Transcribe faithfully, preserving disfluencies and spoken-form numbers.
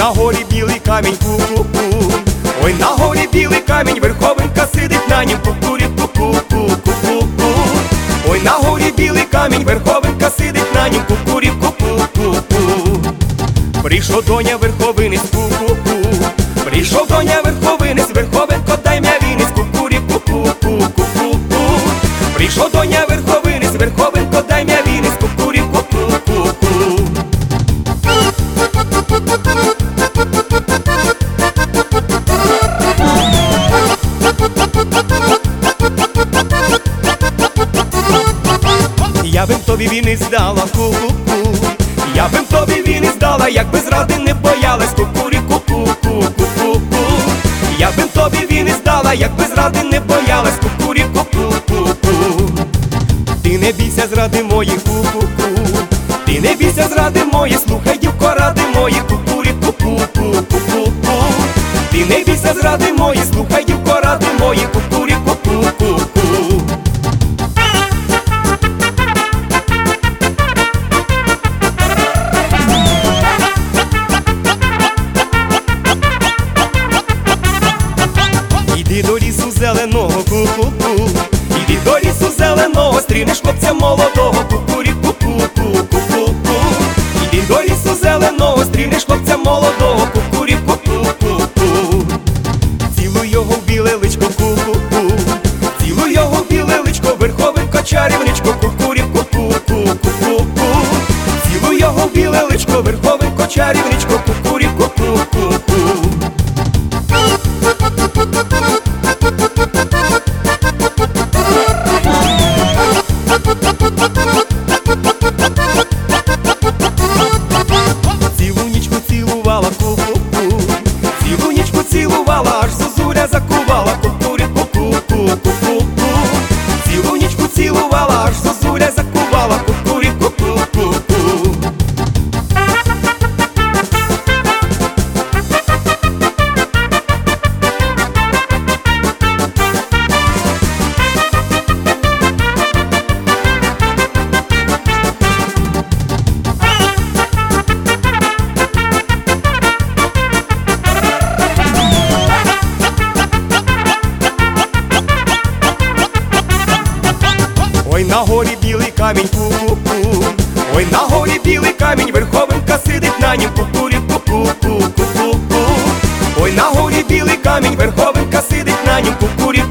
на горі білий камінь, ку-ку-ку. Ой, на горі білий камінь, верховинка сидить на нім, ку-курі, ку-ку-ку-ку-ку-ку. Ой, на горі білий камінь, верховинка сидить на нім, ку-курі, ку-ку-ку-ку. Прийшов доня верховинець, ку-ку-ку. Прийшов доня верховинець, верховенко, дай м'я вінець, ку-курі, ку-ку-ку-ку-ку-ку. Прийшов доня верховинець, верховенко, дай м'я вінець, ку-курі, ку-ку-ку-ку. Я бим тобі вінець здала, ку-ку-ку. Я бим тобі вінець здала, якби зради не боялась, ку-курі, ку-ку-ку-ку-ку-ку. Я бим тобі вінець здала, якби зради не боялась, ку-курі, ку-ку-ку-ку. Ти не бійся зради мої, ку-ку-ку. Ти не бійся зради мої, слухай, дівко, ради мої, ку-курі, ку-ку-ку-ку-ку-ку. Ти не бійся зради мої, слухай, дівко, ради мої, ку-курі, ку-ку-ку-ку. Іди до лісу зеленого, ку-ку-ку. Іди до лісу зеленого, стрінеш хлопця молодого, ку-курі, ку-ку-ку-ку-ку. Іди до лісу зеленого, стрінеш хлопця молодого, ку-курі, ку-ку-ку-ку. Цілуй його в біле личко, ку-ку-ку. Цілуй його в біле личко, верховенко, чарівничко, ку-курі, ку-ку-ку-ку-ку. Цілуй його в біле личко, верховенко, чарівничко, ку-курі, ку-ку-ку-ку. Цілу нічку цілувала, ку-ку-ку. Цілу нічку цілувала, аж зозуля закувала, ку-курі, ку-ку-ку-ку-ку. Цілу нічку цілувала, аж зозуля закувала, ку-курі, ку-ку-ку-ку. Ой, на горі білий камінь, ку-ку-ку. Ой, на горі білий камінь, верховинка сидить на нім, ку-курі, ку-ку-ку-ку-ку-ку. Ой, на горі білий камінь, верховинка сидить на нім, ку-курі,